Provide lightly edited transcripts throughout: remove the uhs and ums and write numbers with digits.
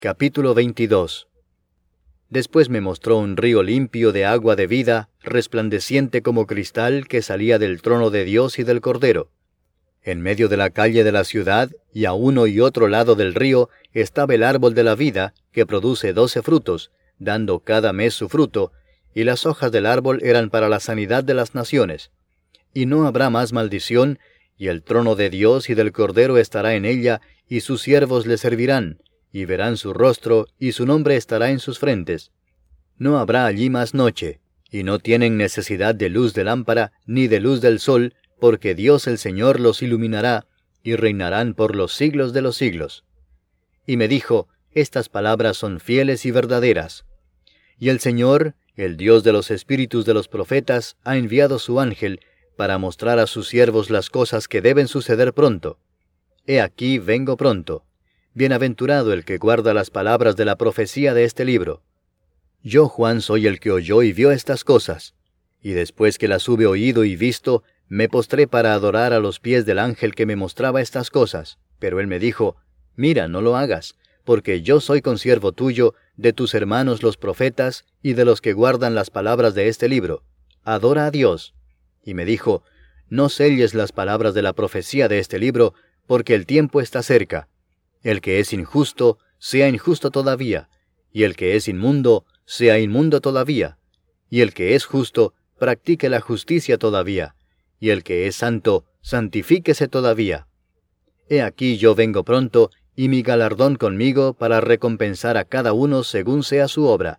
Capítulo 22. Después me mostró un río limpio de agua de vida, resplandeciente como cristal, que salía del trono de Dios y del Cordero. En medio de la calle de la ciudad, y a uno y otro lado del río, estaba el árbol de la vida, que produce 12 frutos, dando cada mes su fruto, y las hojas del árbol eran para la sanidad de las naciones. Y no habrá más maldición, y el trono de Dios y del Cordero estará en ella, y sus siervos le servirán, y verán su rostro, y su nombre estará en sus frentes. No habrá allí más noche, y no tienen necesidad de luz de lámpara, ni de luz del sol, porque Dios el Señor los iluminará, y reinarán por los siglos de los siglos. Y me dijo, estas palabras son fieles y verdaderas. Y el Señor, el Dios de los espíritus de los profetas, ha enviado su ángel, para mostrar a sus siervos las cosas que deben suceder pronto. He aquí vengo pronto. Bienaventurado el que guarda las palabras de la profecía de este libro. Yo, Juan, soy el que oyó y vio estas cosas, y después que las hube oído y visto, me postré para adorar a los pies del ángel que me mostraba estas cosas. Pero él me dijo, mira, no lo hagas, porque yo soy consiervo tuyo, de tus hermanos los profetas, y de los que guardan las palabras de este libro. Adora a Dios. Y me dijo, no selles las palabras de la profecía de este libro, porque el tiempo está cerca. El que es injusto, sea injusto todavía, y el que es inmundo, sea inmundo todavía, y el que es justo, practique la justicia todavía, y el que es santo, santifíquese todavía. He aquí yo vengo pronto, y mi galardón conmigo para recompensar a cada uno según sea su obra.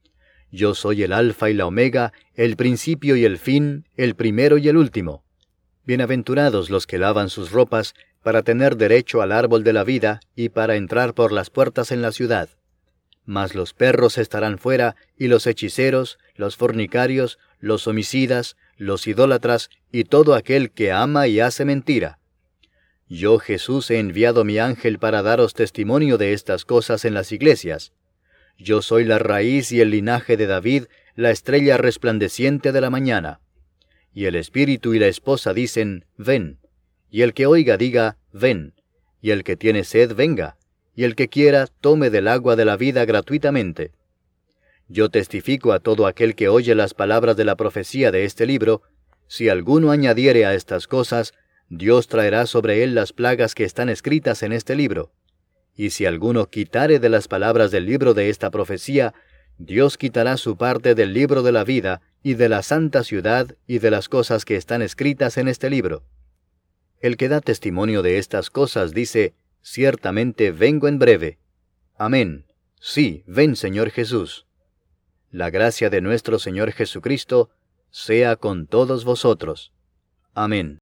Yo soy el Alfa y la Omega, el principio y el fin, el primero y el último. Bienaventurados los que lavan sus ropas, para tener derecho al árbol de la vida, y para entrar por las puertas en la ciudad. Mas los perros estarán fuera, y los hechiceros, los fornicarios, los homicidas, los idólatras, y todo aquel que ama y hace mentira. Yo, Jesús, he enviado mi ángel para daros testimonio de estas cosas en las iglesias. Yo soy la raíz y el linaje de David, la estrella resplandeciente de la mañana. Y el espíritu y la esposa dicen, ven. Y el que oiga diga, ven. Y el que tiene sed, venga. Y el que quiera, tome del agua de la vida gratuitamente. Yo testifico a todo aquel que oye las palabras de la profecía de este libro, si alguno añadiere a estas cosas, Dios traerá sobre él las plagas que están escritas en este libro. Y si alguno quitare de las palabras del libro de esta profecía, Dios quitará su parte del libro de la vida, y de la santa ciudad, y de las cosas que están escritas en este libro. El que da testimonio de estas cosas dice, ciertamente vengo en breve. Amén. Sí, ven, Señor Jesús. La gracia de nuestro Señor Jesucristo sea con todos vosotros. Amén.